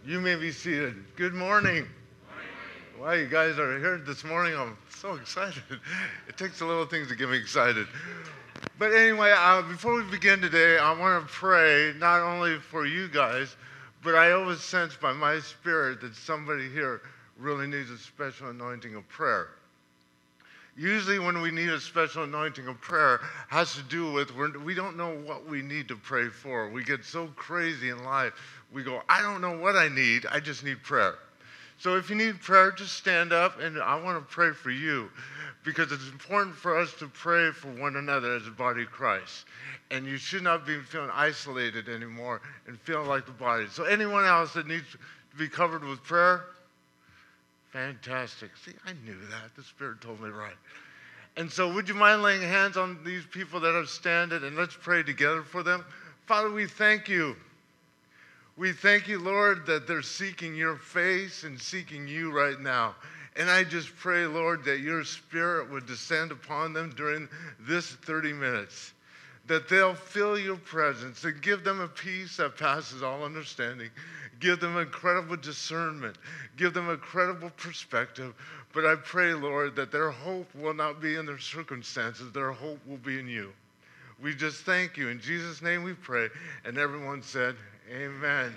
You may be seated. Good morning. Wow, you guys are here this morning. I'm so excited. It takes a little things to get me excited. But anyway, before we begin today, I want to pray not only for you guys, but I always sense by my spirit that somebody here really needs a special anointing of prayer. Usually when we need a special anointing of prayer has to do with we don't know what we need to pray for. We get so crazy in life. We go, I don't know what I need. I just need prayer. So if you need prayer, just stand up, and I want to pray for you because it's important for us to pray for one another as a body of Christ. And you should not be feeling isolated anymore and feeling like the body. So anyone else that needs to be covered with prayer, fantastic. See, I knew that. The Spirit told me right. And so would you mind laying hands on these people that are standing, and let's pray together for them. Father, we thank you. We thank you, Lord, that they're seeking your face and seeking you right now. And I just pray, Lord, that your Spirit would descend upon them during this 30 minutes, that they'll feel your presence and give them a peace that passes all understanding. Give them incredible discernment. Give them incredible perspective. But I pray, Lord, that their hope will not be in their circumstances. Their hope will be in you. We just thank you. In Jesus' name we pray. And everyone said, amen.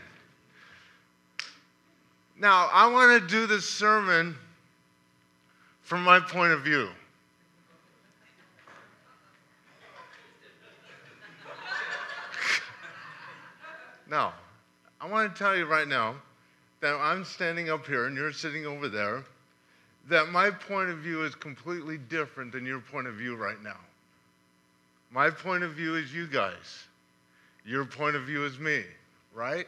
Now, I want to do this sermon from my point of view. Now, I want to tell you right now that I'm standing up here and you're sitting over there, that my point of view is completely different than your point of view right now. My point of view is you guys. Your point of view is me, right?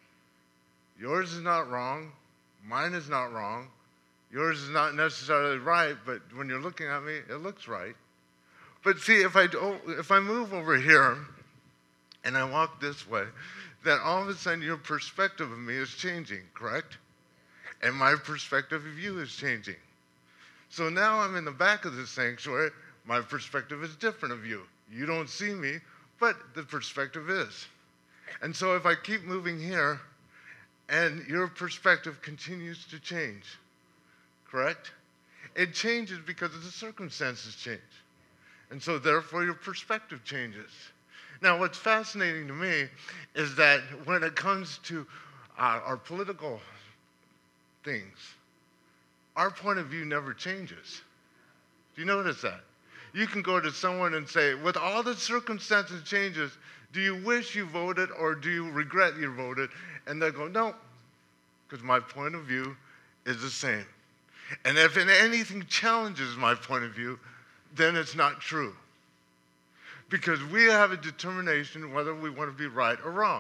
Yours is not wrong. Mine is not wrong. Yours is not necessarily right, but when you're looking at me, it looks right. But see, if I move over here and I walk this way, then all of a sudden your perspective of me is changing, correct? And my perspective of you is changing. So now I'm in the back of the sanctuary. My perspective is different of you. You don't see me, but the perspective is. And so if I keep moving here, and your perspective continues to change, correct? It changes because the circumstances change. And so therefore your perspective changes. Now what's fascinating to me is that when it comes to our political things, our point of view never changes. Do you notice that? You can go to someone and say, with all the circumstances changes, do you wish you voted or do you regret you voted? And they'll go, no, because my point of view is the same. And if anything challenges my point of view, then it's not true. Because we have a determination whether we want to be right or wrong.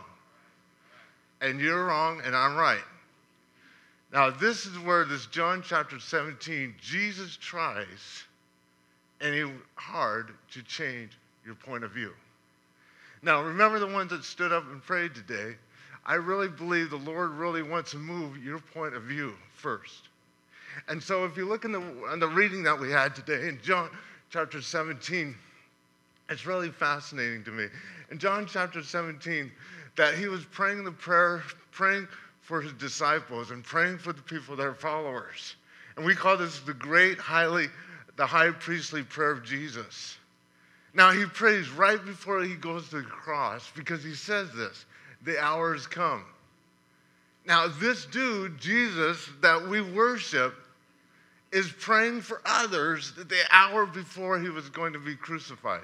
And you're wrong and I'm right. Now this is where this John chapter 17, Jesus tries any hard to change your point of view. Now remember the ones that stood up and prayed today. I really believe the Lord really wants to move your point of view first. And so if you look in the reading that we had today in John chapter 17, it's really fascinating to me. In John chapter 17, that he was praying the prayer, praying for his disciples and praying for the people that are followers. And we call this the high priestly prayer of Jesus. Now he prays right before he goes to the cross because he says this, the hour has come. Now this dude, Jesus, that we worship, is praying for others the hour before he was going to be crucified.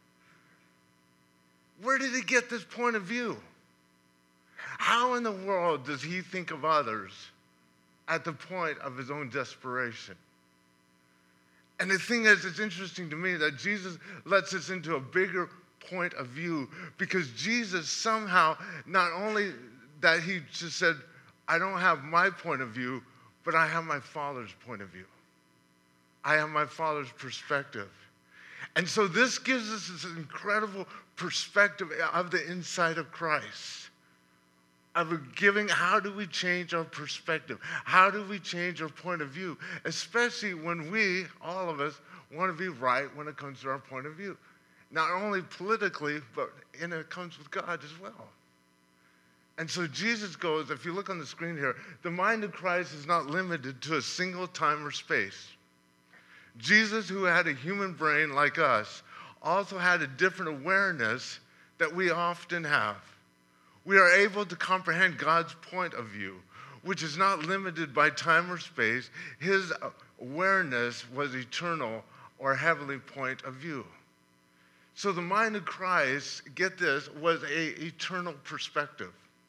Where did he get this point of view? How in the world does he think of others at the point of his own desperation? And the thing is, it's interesting to me that Jesus lets us into a bigger point of view because Jesus somehow, not only that he just said, I don't have my point of view, but I have my Father's point of view. I have my Father's perspective. And so this gives us this incredible perspective of the inside of Christ. Of giving, how do we change our perspective? How do we change our point of view? Especially when we, all of us, want to be right when it comes to our point of view. Not only politically, but it comes with God as well. And so Jesus goes, if you look on the screen here, the mind of Christ is not limited to a single time or space. Jesus, who had a human brain like us, also had a different awareness that we often have. We are able to comprehend God's point of view, which is not limited by time or space. His awareness was eternal or heavenly point of view. So the mind of Christ, get this, was an eternal perspective.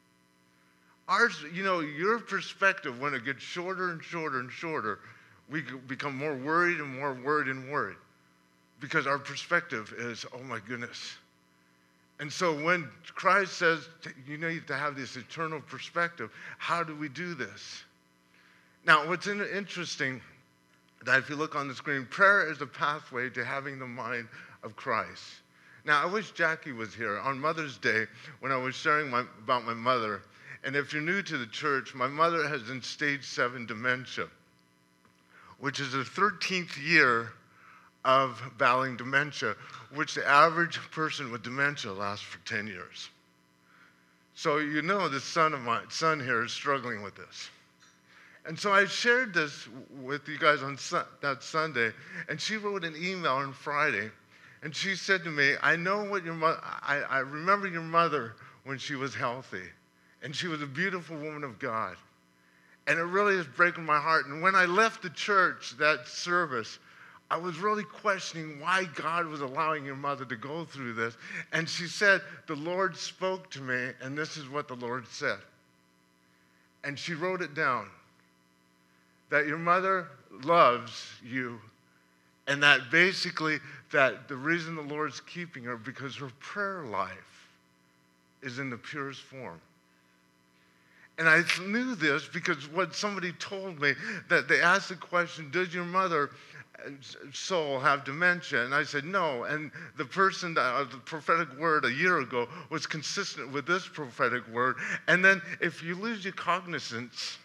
Ours, your perspective, when it gets shorter and shorter and shorter, we become more worried and more worried and worried because our perspective is, oh my goodness. And so when Christ says you need to have this eternal perspective, how do we do this? Now, what's interesting, that if you look on the screen, prayer is a pathway to having the mind of Christ. Now, I wish Jackie was here. On Mother's Day, when I was sharing about my mother, and if you're new to the church, my mother has in stage 7 dementia, which is the 13th year of battling dementia, which the average person with dementia lasts for 10 years. So the son here is struggling with this. And so I shared this with you guys on that Sunday, and she wrote an email on Friday, and she said to me, I remember your mother when she was healthy. And she was a beautiful woman of God. And it really is breaking my heart. And when I left the church, that service, I was really questioning why God was allowing your mother to go through this. And she said, the Lord spoke to me, and this is what the Lord said. And she wrote it down, that your mother loves you, and that basically that the reason the Lord's keeping her because her prayer life is in the purest form. And I knew this because what somebody told me, that they asked the question, does your mother soul have dementia? And I said, no. And the person, the prophetic word a year ago was consistent with this prophetic word. And then if you lose your cognizance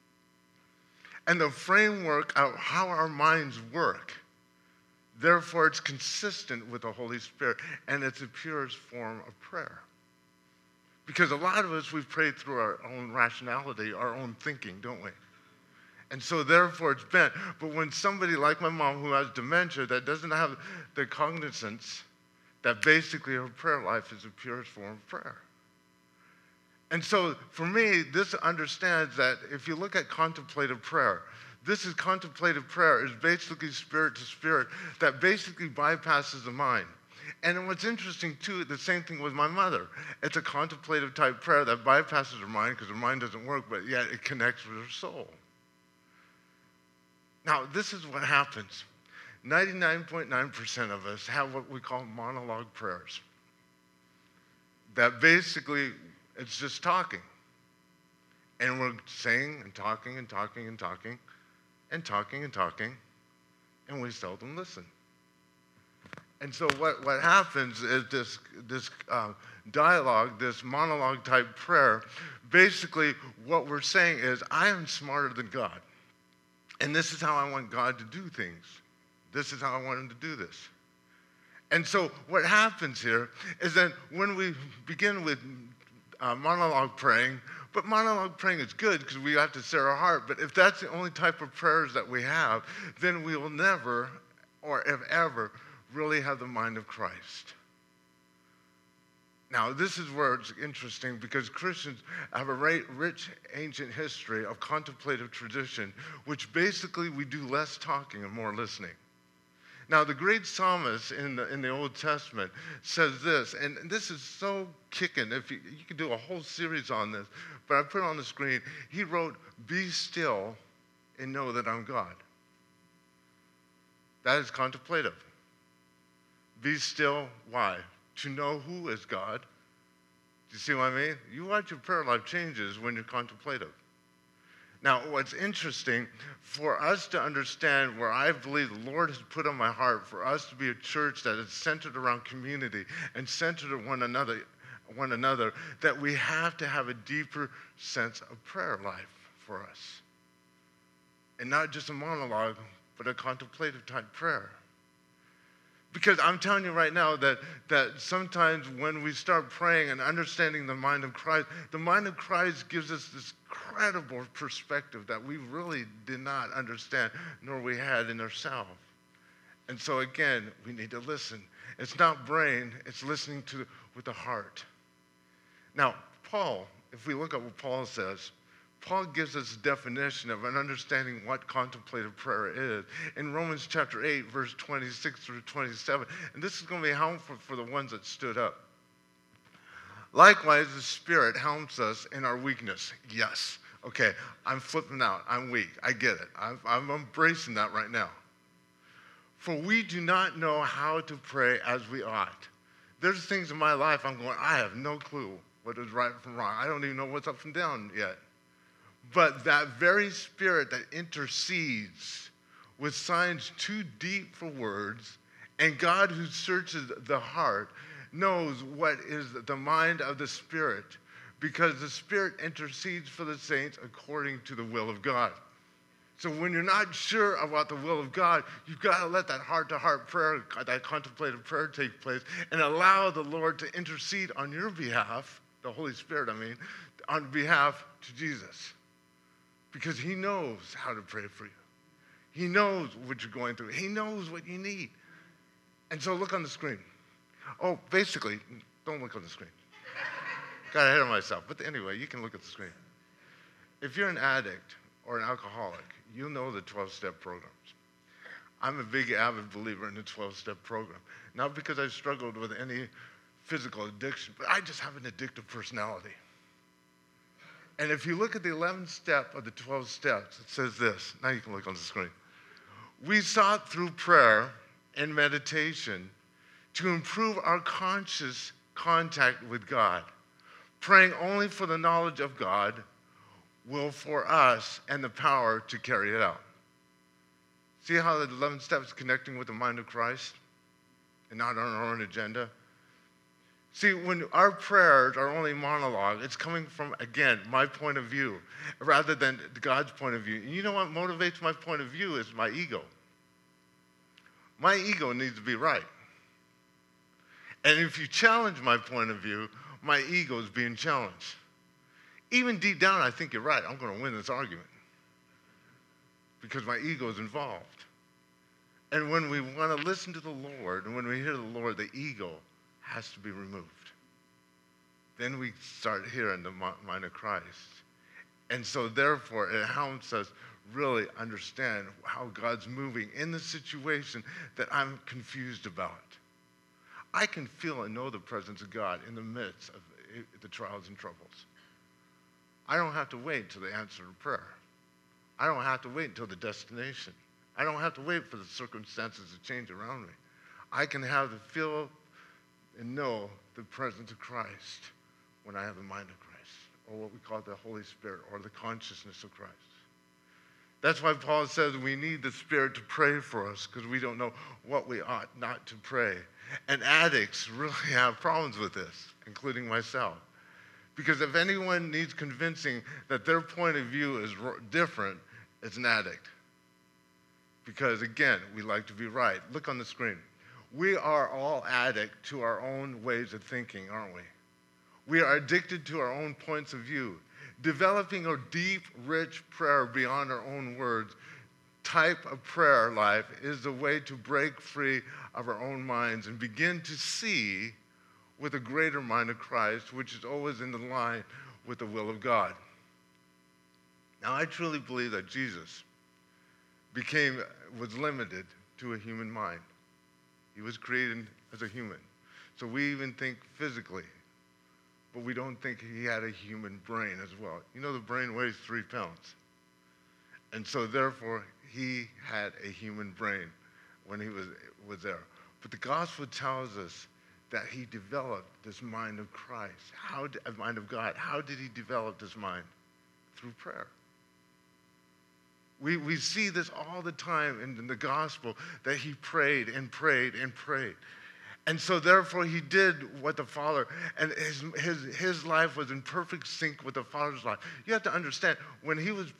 and the framework of how our minds work, therefore it's consistent with the Holy Spirit, and it's the purest form of prayer. Because a lot of us, we've prayed through our own rationality, our own thinking, don't we? And so therefore it's bent. But when somebody like my mom who has dementia that doesn't have the cognizance, that basically her prayer life is the purest form of prayer. And so for me, this understands that if you look at contemplative prayer, contemplative prayer is basically spirit to spirit that basically bypasses the mind. And what's interesting, too, the same thing with my mother. It's a contemplative type prayer that bypasses her mind because her mind doesn't work, but yet it connects with her soul. Now, this is what happens. 99.9% of us have what we call monologue prayers. That basically, it's just talking. And we're saying and talking and talking and talking and talking and talking, and we seldom listen. And so what happens is this dialogue, this monologue type prayer, basically what we're saying is, I am smarter than God. And this is how I want God to do things. This is how I want him to do this. And so what happens here is that when we begin with monologue praying, but monologue praying is good because we have to share our heart, but if that's the only type of prayers that we have, then we will never, or if ever, really have the mind of Christ. Now, this is where it's interesting because Christians have a rich ancient history of contemplative tradition, which basically we do less talking and more listening. Now, the great psalmist in the Old Testament says this, and this is so kicking. If you could do a whole series on this, but I put it on the screen. He wrote, "Be still and know that I'm God." That is contemplative. Be still, why? To know who is God. Do you see what I mean? You watch your prayer life changes when you're contemplative. Now, what's interesting, for us to understand where I believe the Lord has put on my heart for us to be a church that is centered around community and centered on one another, that we have to have a deeper sense of prayer life for us. And not just a monologue, but a contemplative type prayer. Because I'm telling you right now that sometimes when we start praying and understanding the mind of Christ gives us this incredible perspective that we really did not understand, nor we had in ourselves. And so again, we need to listen. It's not brain, it's listening with the heart. Now, Paul, if we look at what Paul says, Paul gives us a definition of an understanding what contemplative prayer is in Romans chapter 8, verse 26 through 27. And this is going to be helpful for the ones that stood up. Likewise, the Spirit helps us in our weakness. Yes. Okay, I'm flipping out. I'm weak. I get it. I'm embracing that right now. For we do not know how to pray as we ought. There's things in my life I'm going, I have no clue what is right from wrong. I don't even know what's up and down yet. But that very Spirit that intercedes with signs too deep for words, and God who searches the heart knows what is the mind of the Spirit, because the Spirit intercedes for the saints according to the will of God. So when you're not sure about the will of God, you've got to let that heart-to-heart prayer, that contemplative prayer take place, and allow the Lord to intercede on your behalf, the Holy Spirit, on behalf to Jesus. Because he knows how to pray for you. He knows what you're going through. He knows what you need. And so look on the screen. Oh, basically, don't look on the screen. Got ahead of myself. But anyway, you can look at the screen. If you're an addict or an alcoholic, you'll know the 12-step programs. I'm a big avid believer in the 12-step program. Not because I've struggled with any physical addiction, but I just have an addictive personality. And if you look at the 11th step of the 12 steps, it says this. Now you can look on the screen. We sought through prayer and meditation to improve our conscious contact with God, praying only for the knowledge of God, will for us, and the power to carry it out. See how the 11th step is connecting with the mind of Christ and not on our own agenda? See, when our prayers are only monologue, it's coming from, again, my point of view, rather than God's point of view. And you know what motivates my point of view is my ego. My ego needs to be right. And if you challenge my point of view, my ego is being challenged. Even deep down, I think you're right. I'm going to win this argument because my ego is involved. And when we want to listen to the Lord, and when we hear the Lord, the ego has to be removed. Then we start hearing the mind of Christ. And so therefore, it helps us really understand how God's moving in the situation that I'm confused about. I can feel and know the presence of God in the midst of the trials and troubles. I don't have to wait till the answer to prayer. I don't have to wait until the destination. I don't have to wait for the circumstances to change around me. I can have the feel and know the presence of Christ when I have the mind of Christ, or what we call the Holy Spirit, or the consciousness of Christ. That's why Paul says we need the Spirit to pray for us, because we don't know what we ought not to pray. And addicts really have problems with this, including myself. Because if anyone needs convincing that their point of view is different, it's an addict. Because again, we like to be right. Look on the screen. We are all addict to our own ways of thinking, aren't we? We are addicted to our own points of view. Developing a deep, rich prayer beyond our own words type of prayer life is the way to break free of our own minds and begin to see with a greater mind of Christ, which is always in the line with the will of God. Now, I truly believe that Jesus was limited to a human mind. He was created as a human. So we even think physically, but we don't think he had a human brain as well. You know, the brain weighs 3 pounds. And so therefore, he had a human brain when he was there. But the gospel tells us that he developed this mind of Christ, a mind of God. How did he develop this mind? Through prayer. We see this all the time in the gospel, that he prayed and prayed and prayed. And so therefore he did what the Father, and his life was in perfect sync with the Father's life. You have to understand, when he was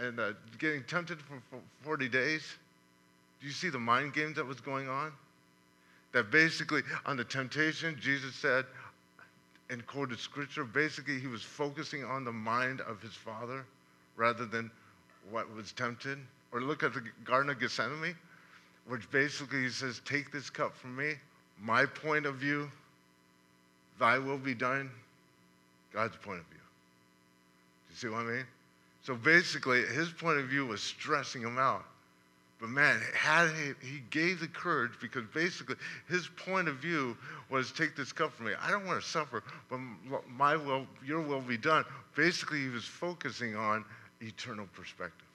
getting tempted for 40 days, do you see the mind games that was going on? That basically on the temptation, Jesus said, and quoted scripture, basically he was focusing on the mind of his Father rather than what was tempted. Or look at the Garden of Gethsemane, which basically he says, take this cup from me, my point of view, thy will be done, God's point of view. Do you see what I mean? So basically his point of view was stressing him out. But man, he gave the courage, because basically his point of view was, take this cup from me. I don't want to suffer, but my will, your will be done. Basically, he was focusing on eternal perspective.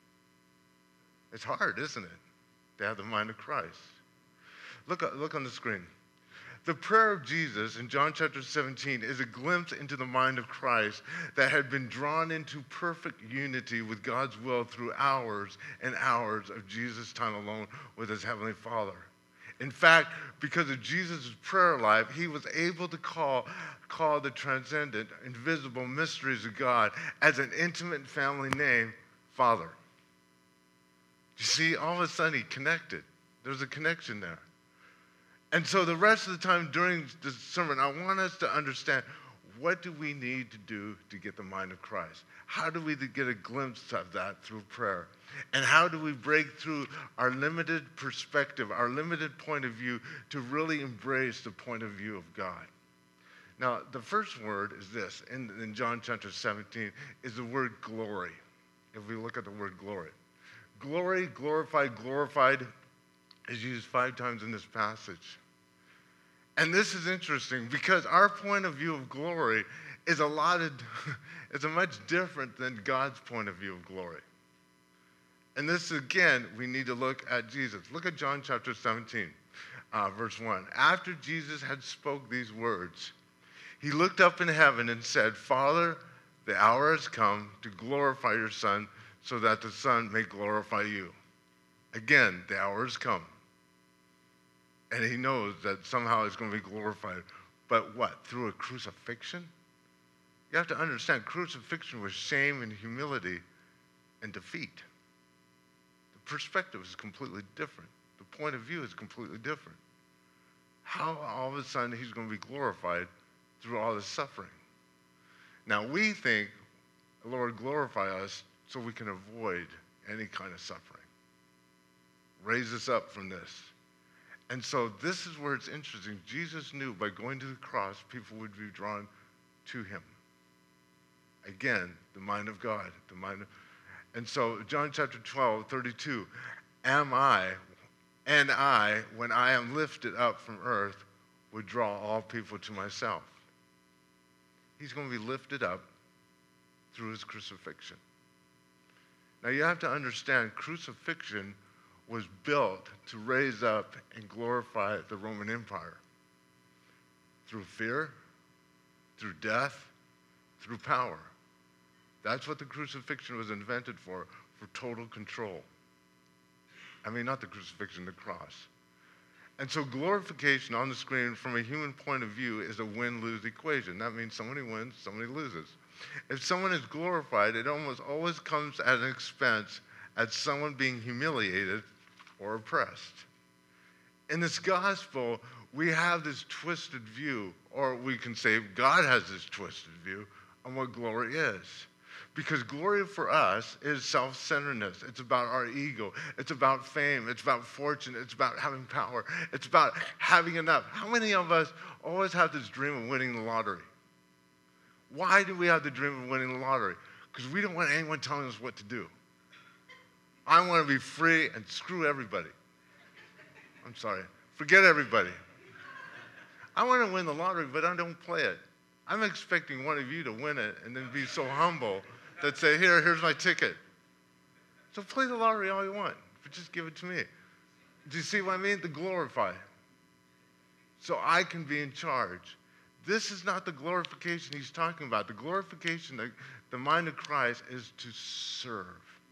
It's hard, isn't it, to have the mind of Christ? Look on the screen. The prayer of Jesus in John chapter 17 is a glimpse into the mind of Christ that had been drawn into perfect unity with God's will through hours and hours of Jesus' time alone with his heavenly Father. In fact, because of Jesus' prayer life, he was able to call the transcendent, invisible mysteries of God as an intimate family name, Father. You see, all of a sudden he connected. There's a connection there. And so the rest of the time during the sermon, I want us to understand, what do we need to do to get the mind of Christ? How do we get a glimpse of that through prayer? And how do we break through our limited perspective, our limited point of view, to really embrace the point of view of God? Now, the first word is this, in John chapter 17, is the word glory. If we look at the word glory. Glory, glorified is used 5 times in this passage. And this is interesting because our point of view of glory is it's a much different than God's point of view of glory. And this, again, we need to look at Jesus. Look at John chapter 17, verse 1. After Jesus had spoke these words, he looked up in heaven and said, Father, the hour has come to glorify your Son, so that the Son may glorify you. Again, the hour has come. And he knows that somehow it's going to be glorified. But what? Through a crucifixion? You have to understand, crucifixion was shame and humility and defeat. The perspective is completely different. The point of view is completely different. How all of a sudden he's going to be glorified through all this suffering? Now we think, Lord, glorify us so we can avoid any kind of suffering. Raise us up from this. And so this is where it's interesting. Jesus knew by going to the cross, people would be drawn to him. Again, the mind of God. And so John chapter 12, 32, and I, when I am lifted up from earth, would draw all people to myself. He's going to be lifted up through his crucifixion. Now you have to understand, crucifixion was built to raise up and glorify the Roman Empire through fear, through death, through power. That's what the crucifixion was invented for total control. I mean, not the crucifixion, the cross. And so glorification on the screen from a human point of view is a win-lose equation. That means somebody wins, somebody loses. If someone is glorified, it almost always comes at an expense at someone being humiliated or oppressed. In this gospel, we have this twisted view, or we can say God has this twisted view on what glory is. Because glory for us is self-centeredness. It's about our ego. It's about fame. It's about fortune. It's about having power. It's about having enough. How many of us always have this dream of winning the lottery? Why do we have the dream of winning the lottery? Because we don't want anyone telling us what to do. I want to be free and screw everybody. I'm sorry. Forget everybody. I want to win the lottery, but I don't play it. I'm expecting one of you to win it and then be so humble that say, here's my ticket. So play the lottery all you want, but just give it to me. Do you see what I mean? To glorify. So I can be in charge. This is not the glorification he's talking about. The glorification, the mind of Christ is to serve.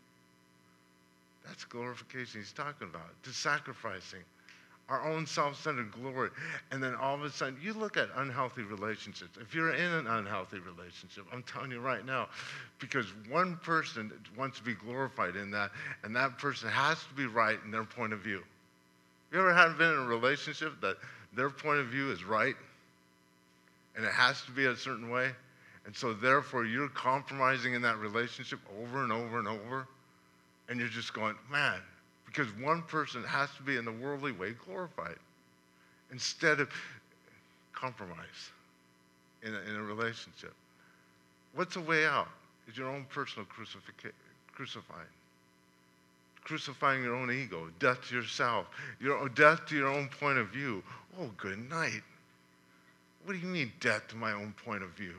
That's glorification he's talking about, to sacrificing our own self-centered glory. And then all of a sudden, you look at unhealthy relationships. If you're in an unhealthy relationship, I'm telling you right now, because one person wants to be glorified in that, and that person has to be right in their point of view. You ever had been in a relationship that their point of view is right and it has to be a certain way? And so therefore you're compromising in that relationship over and over and over. And you're just going, man, because one person has to be in the worldly way glorified instead of compromise in a relationship. What's the way out? Is your own personal crucifying. Crucifying your own ego, death to yourself, death to your own point of view. Oh, good night. What do you mean, death to my own point of view?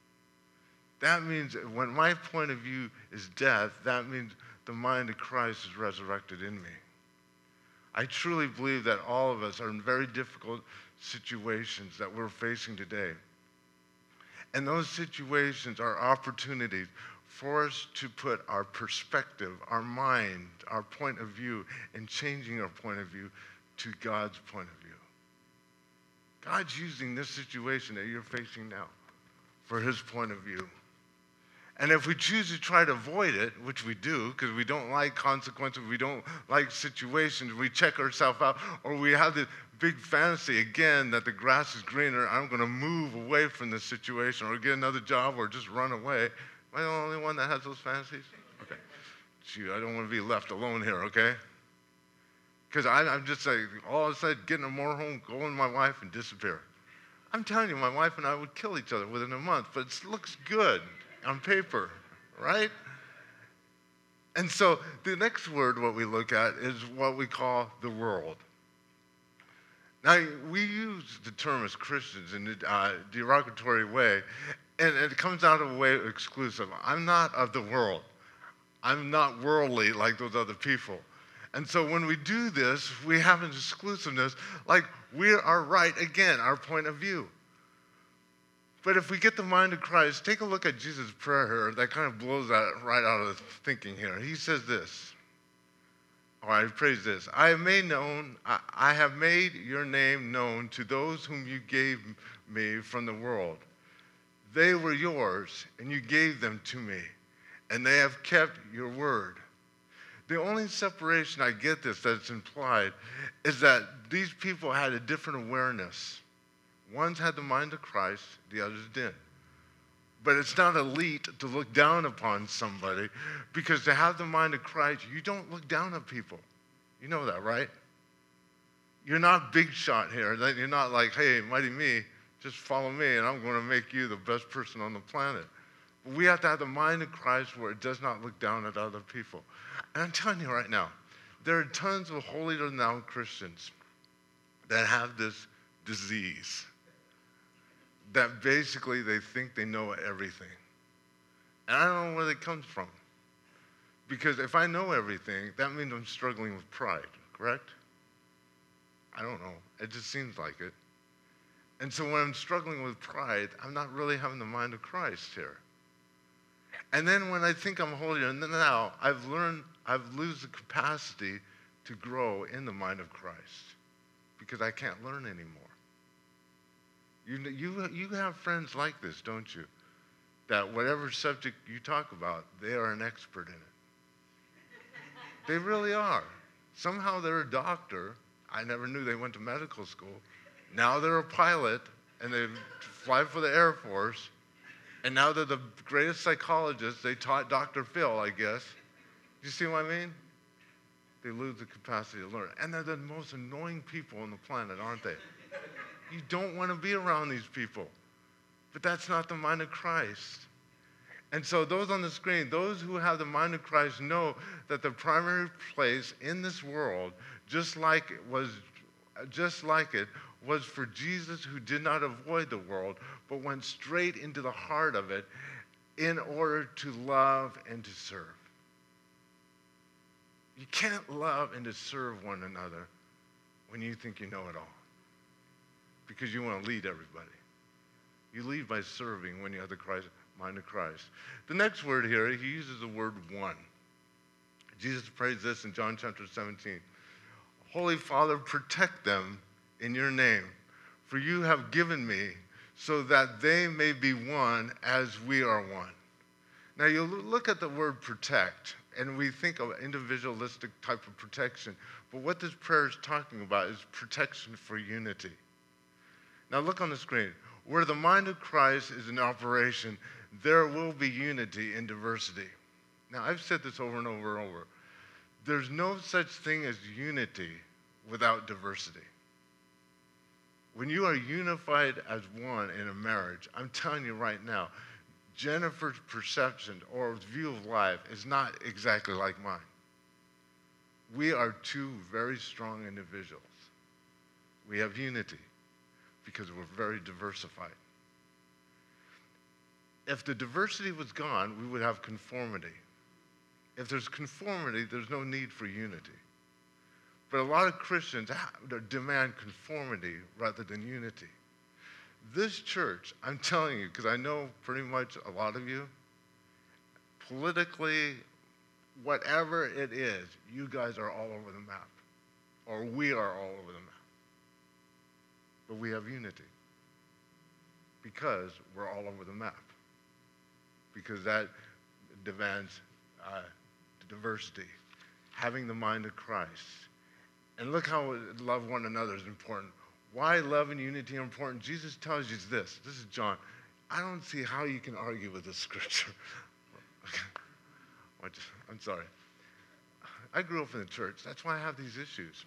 That means when my point of view is death, that means the mind of Christ is resurrected in me. I truly believe that all of us are in very difficult situations that we're facing today. And those situations are opportunities for us to put our perspective, our mind, our point of view, and changing our point of view to God's point of view. God's using this situation that you're facing now for his point of view. And if we choose to try to avoid it, which we do, because we don't like consequences, we don't like situations, we check ourselves out, or we have this big fantasy again that the grass is greener, I'm going to move away from this situation, or get another job, or just run away. Am I the only one that has those fantasies? Okay. Shoot, I don't want to be left alone here, okay? Because I'm just like, all of a sudden, getting a motorhome, go with my wife, and disappear. I'm telling you, my wife and I would kill each other within a month, but it looks good on paper, right? And so the next word, what we look at, is what we call the world. Now, we use the term as Christians in a derogatory way, and it comes out of a way exclusive. I'm not of the world. I'm not worldly like those other people. And so when we do this, we have an exclusiveness, like we are right again, our point of view. But if we get the mind of Christ, take a look at Jesus' prayer here. That kind of blows that right out of the thinking here. He says this, or I praise this, I have made your name known to those whom you gave me from the world. They were yours, and you gave them to me, and they have kept your word. The only separation I get this that's implied is that these people had a different awareness. One's had the mind of Christ, the others didn't. But it's not elite to look down upon somebody, because to have the mind of Christ, you don't look down at people. You know that, right? You're not big shot here. You're not like, hey, mighty me, just follow me and I'm going to make you the best person on the planet. But we have to have the mind of Christ where it does not look down at other people. And I'm telling you right now, there are tons of holier-than-thou Christians that have this disease, that basically they think they know everything. And I don't know where that comes from. Because if I know everything, that means I'm struggling with pride, correct? I don't know. It just seems like it. And so when I'm struggling with pride, I'm not really having the mind of Christ here. And then when I think I'm holier than thou, I've lose the capacity to grow in the mind of Christ because I can't learn anymore. You have friends like this, don't you? That whatever subject you talk about, they are an expert in it. They really are. Somehow they're a doctor. I never knew they went to medical school. Now they're a pilot, and they fly for the Air Force. And now they're the greatest psychologists. They taught Dr. Phil, I guess. You see what I mean? They lose the capacity to learn. And they're the most annoying people on the planet, aren't they? You don't want to be around these people. But that's not the mind of Christ. And so those on the screen, those who have the mind of Christ know that the primary place in this world, just like it was for Jesus, who did not avoid the world, but went straight into the heart of it in order to love and to serve. You can't love and to serve one another when you think you know it all, because you want to lead everybody. You lead by serving when you have the mind of Christ. The next word here, he uses the word one. Jesus prays this in John chapter 17. Holy Father, protect them in your name, for you have given me so that they may be one as we are one. Now you look at the word protect, And we think of individualistic type of protection. But what this prayer is talking about is protection for unity. Now look on the screen. Where the mind of Christ is in operation, there will be unity in diversity. Now I've said this over and over and over. There's no such thing as unity without diversity. When you are unified as one in a marriage, I'm telling you right now, Jennifer's perception or view of life is not exactly like mine. We are two very strong individuals. We have unity because we're very diversified. If the diversity was gone, we would have conformity. If there's conformity, there's no need for unity. But a lot of Christians demand conformity rather than unity. This church, I'm telling you, because I know pretty much a lot of you, politically, whatever it is, you guys are all over the map. Or we are all over the map. But we have unity. Because we're all over the map. Because that demands diversity. Having the mind of Christ. And look how love one another is important. Why love and unity are important? Jesus tells you this. This is John. I don't see how you can argue with this scripture. I'm sorry. I grew up in the church. That's why I have these issues.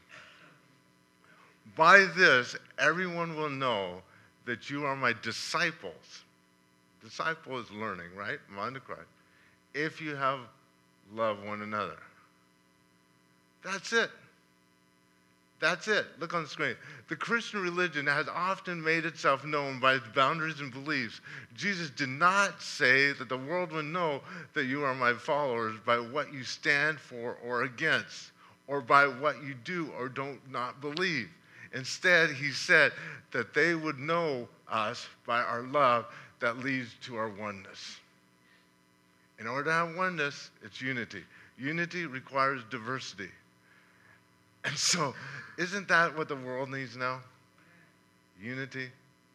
By this, everyone will know that you are my disciples. Disciple is learning, right? Mind of Christ. If you have love one another. That's it. That's it. Look on the screen. The Christian religion has often made itself known by its boundaries and beliefs. Jesus did not say that the world would know that you are my followers by what you stand for or against, or by what you do or don't not believe. Instead, he said that they would know us by our love that leads to our oneness. In order to have oneness, it's unity. Unity requires diversity. And so, isn't that what the world needs now? Unity.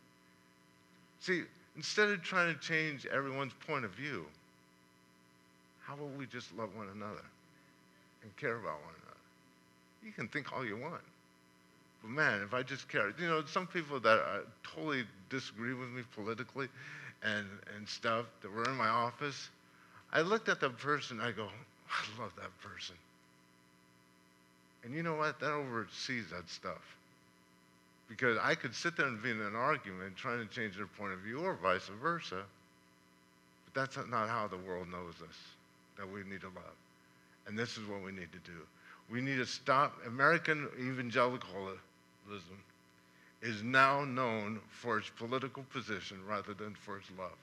See, instead of trying to change everyone's point of view, how about we just love one another and care about one another? You can think all you want. But man, if I just care, some people that totally disagree with me politically and stuff that were in my office, I looked at that person, I go, I love that person. And you know what? That oversees that stuff. Because I could sit there and be in an argument trying to change their point of view or vice versa. But that's not how the world knows us, that we need to love. And this is what we need to do. We need to stop. American evangelicalism is now known for its political position rather than for its love.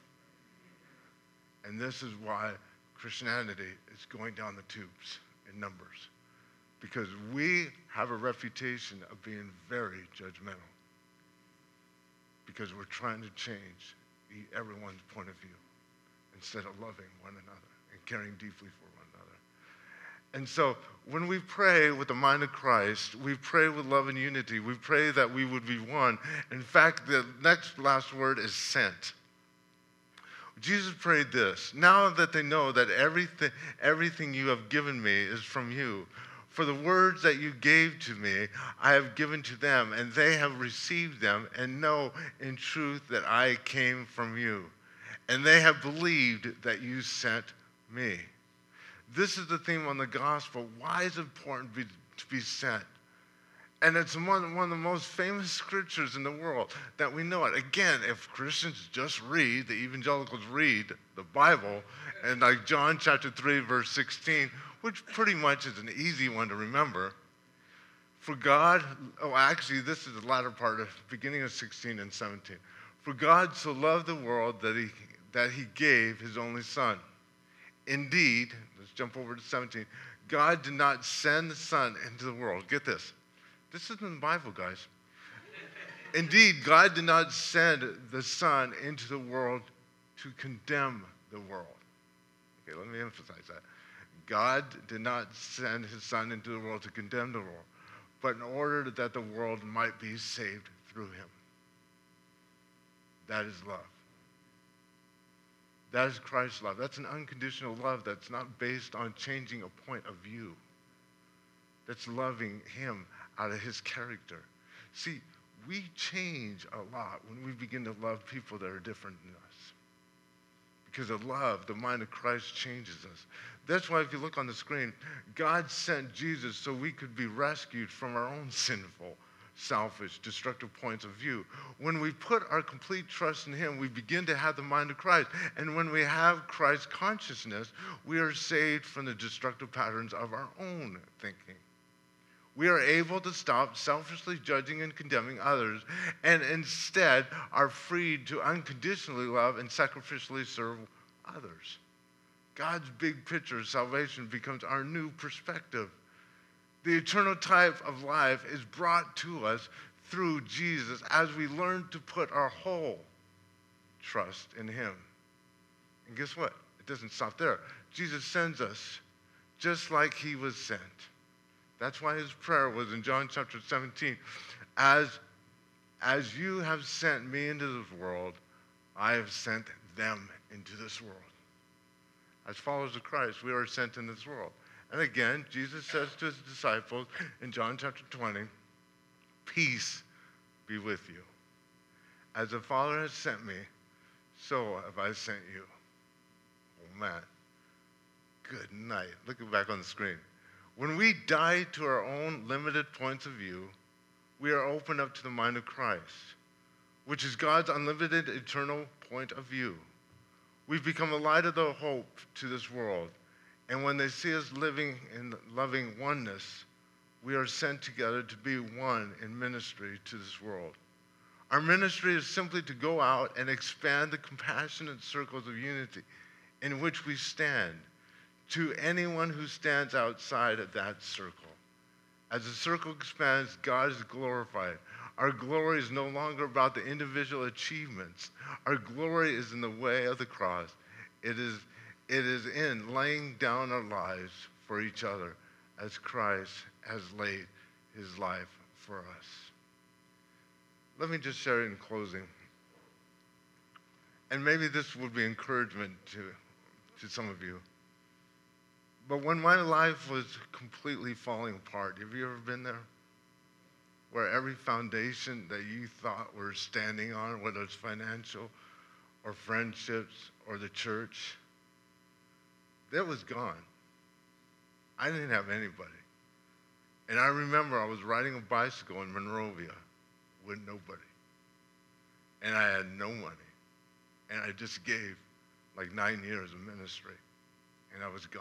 And this is why Christianity is going down the tubes in numbers. Because we have a reputation of being very judgmental. Because we're trying to change everyone's point of view instead of loving one another and caring deeply for one another. And so when we pray with the mind of Christ, we pray with love and unity. We pray that we would be one. In fact, the last word is sent. Jesus prayed this. Now that they know that everything you have given me is from you, for the words that you gave to me, I have given to them, and they have received them and know in truth that I came from you. And they have believed that you sent me. This is the theme on the gospel. Why is it important to be sent? And it's one of the most famous scriptures in the world that we know it. Again, if Christians just read, the evangelicals read the Bible, and like John chapter 3, verse 16, which pretty much is an easy one to remember. For God, this is the latter part of beginning of 16 and 17. For God so loved the world that he gave his only son. Indeed, let's jump over to 17. God did not send the Son into the world. Get this. This isn't in the Bible, guys. Indeed, God did not send the Son into the world to condemn the world. Okay, let me emphasize that. God did not send his Son into the world to condemn the world, but in order that the world might be saved through him. That is love. That is Christ's love. That's an unconditional love that's not based on changing a point of view. That's loving him out of his character. See, we change a lot when we begin to love people that are different than us. Because of love, the mind of Christ changes us. That's why if you look on the screen, God sent Jesus so we could be rescued from our own sinful, selfish, destructive points of view. When we put our complete trust in him, we begin to have the mind of Christ. And when we have Christ's consciousness, we are saved from the destructive patterns of our own thinking. We are able to stop selfishly judging and condemning others and instead are freed to unconditionally love and sacrificially serve others. God's big picture of salvation becomes our new perspective. The eternal type of life is brought to us through Jesus as we learn to put our whole trust in him. And guess what? It doesn't stop there. Jesus sends us just like he was sent. That's why his prayer was in John chapter 17, as you have sent me into this world, I have sent them into this world. As followers of Christ, we are sent into this world. And again, Jesus says to his disciples in John chapter 20, peace be with you. As the Father has sent me, so have I sent you. Oh man, good night. Look back on the screen. When we die to our own limited points of view, we are opened up to the mind of Christ, which is God's unlimited eternal point of view. We've become the light of the hope to this world. And when they see us living in loving oneness, we are sent together to be one in ministry to this world. Our ministry is simply to go out and expand the compassionate circles of unity in which we stand to anyone who stands outside of that circle. As the circle expands, God is glorified. Our glory is no longer about the individual achievements. Our glory is in the way of the cross. It is in laying down our lives for each other as Christ has laid his life for us. Let me just share it in closing. And maybe this would be encouragement to some of you. But when my life was completely falling apart, have you ever been there? Where every foundation that you thought were standing on, whether it's financial or friendships or the church, that was gone. I didn't have anybody. And I remember I was riding a bicycle in Monrovia with nobody. And I had no money. And I just gave like 9 years of ministry. And I was gone.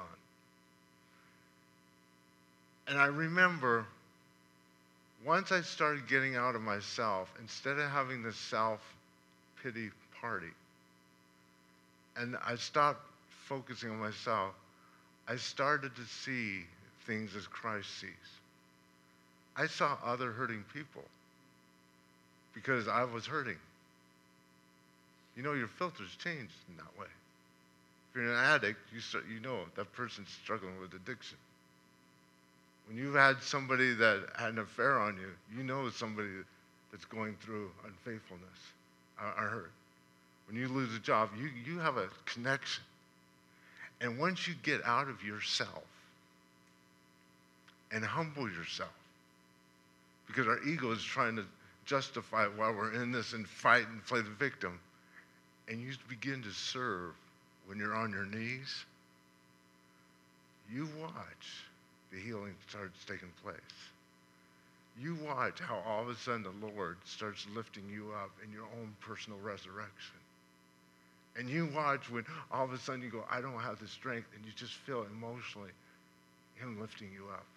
And I remember once I started getting out of myself, instead of having this self-pity party, and I stopped focusing on myself, I started to see things as Christ sees. I saw other hurting people because I was hurting. You know, your filters change in that way. If you're an addict, you know that person's struggling with addiction. When you've had somebody that had an affair on you, you know somebody that's going through unfaithfulness or hurt. When you lose a job, you have a connection. And once you get out of yourself and humble yourself, because our ego is trying to justify why we're in this and fight and play the victim, and you begin to serve when you're on your knees, you watch the healing starts taking place. You watch how all of a sudden the Lord starts lifting you up in your own personal resurrection. And you watch when all of a sudden you go, I don't have the strength, and you just feel emotionally him lifting you up.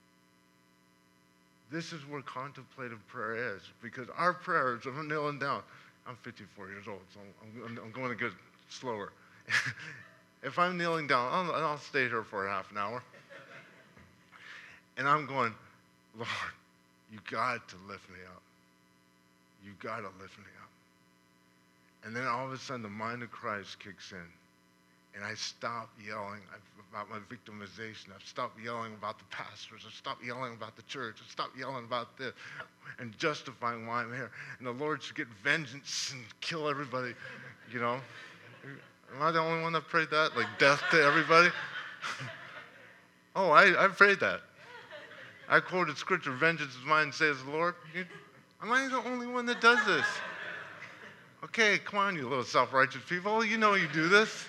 This is where contemplative prayer is, because our prayers, if I'm kneeling down, I'm 54 years old, so I'm going to get slower. If I'm kneeling down, I'll stay here for a half an hour. And I'm going, Lord, you got to lift me up. You got to lift me up. And then all of a sudden the mind of Christ kicks in. And I stop yelling about my victimization. I've stopped yelling about the pastors. I've stopped yelling about the church. I've stopped yelling about this and justifying why I'm here. And the Lord should get vengeance and kill everybody, you know. Am I the only one that prayed that? Like death to everybody? Oh, I prayed that. I quoted scripture, vengeance is mine, says the Lord. Am I the only one that does this? Okay, come on, you little self-righteous people. You know you do this.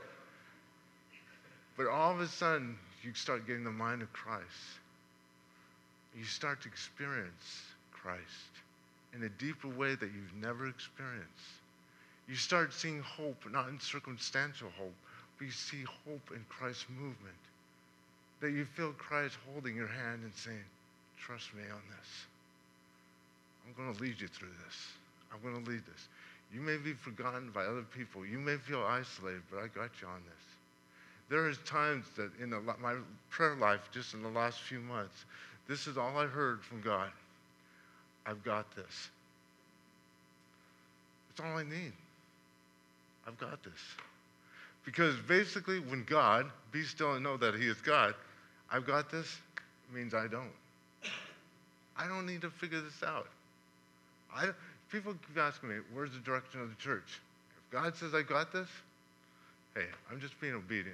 But all of a sudden, you start getting the mind of Christ. You start to experience Christ in a deeper way that you've never experienced. You start seeing hope, not in circumstantial hope, but you see hope in Christ's movement. That you feel Christ holding your hand and saying, trust me on this. I'm going to lead you through this. I'm going to lead this. You may be forgotten by other people. You may feel isolated, but I got you on this. There is times that in my prayer life, just in the last few months, this is all I heard from God. I've got this. It's all I need. I've got this. Because basically when God, be still and know that he is God, I've got this, means I don't. I don't need to figure this out. People keep asking me, where's the direction of the church? If God says I got this, hey, I'm just being obedient.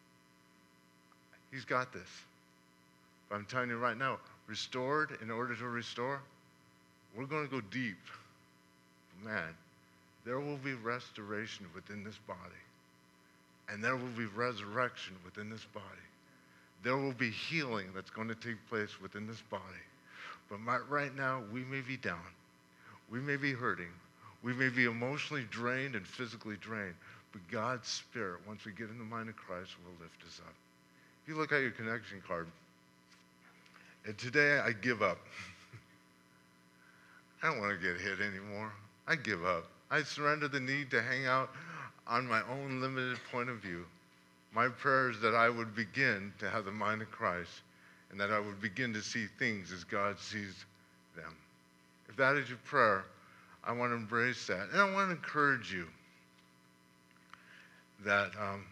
He's got this. But I'm telling you right now, restored, in order to restore, we're going to go deep. Man, there will be restoration within this body. And there will be resurrection within this body. There will be healing that's going to take place within this body. But right now, we may be down. We may be hurting. We may be emotionally drained and physically drained. But God's Spirit, once we get in the mind of Christ, will lift us up. If you look at your connection card, and today I give up. I don't want to get hit anymore. I give up. I surrender the need to hang out on my own limited point of view. My prayer is that I would begin to have the mind of Christ and that I would begin to see things as God sees them. If that is your prayer, I want to embrace that. And I want to encourage you that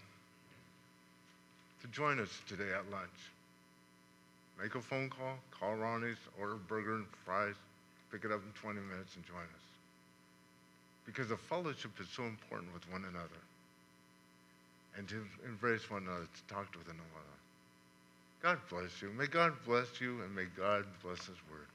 to join us today at lunch. Make a phone call Ronnie's, order a burger and fries, pick it up in 20 minutes and join us. Because the fellowship is so important with one another. And to embrace one another, to talk to one another. God bless you. May God bless you, and may God bless his word.